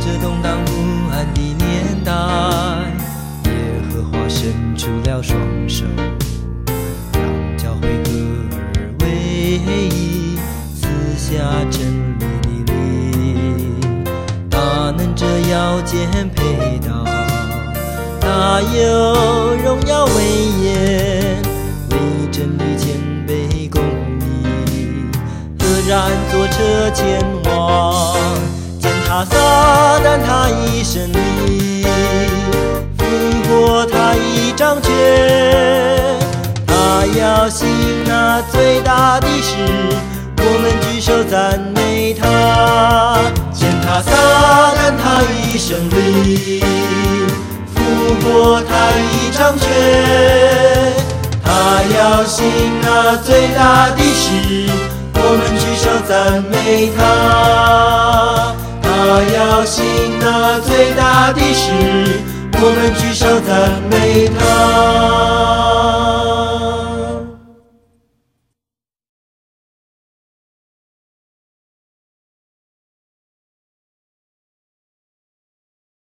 这动荡不安的年代，耶和华伸出了双手，让教会合而为一，赐下真理的灵。他能这腰间佩刀，他有荣耀威严，为真理谦卑公义，赫然坐车前往。践踏撒旦他已胜利，复活他已掌权，他要行那最大的事，我们举手赞美他。践踏撒旦他已胜利，复活他已掌权，他要行那最大的事，我们举手赞美他。他要行那最大的事，我们举手赞美他。